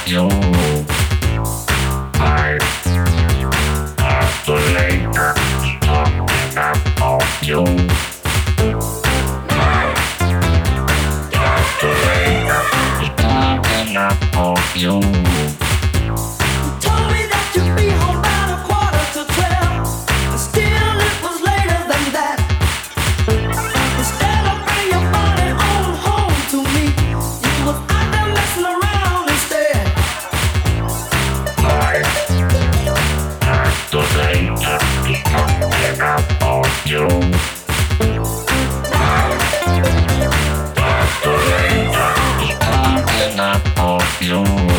you. I calculator talking about you. I calculator talking about you. Told me that you'd be home by 11:45. Still, it was later than that. Instead of bringing your body on home to me, you was out there messing around instead. I calculator talking about you. I calculator talking about you.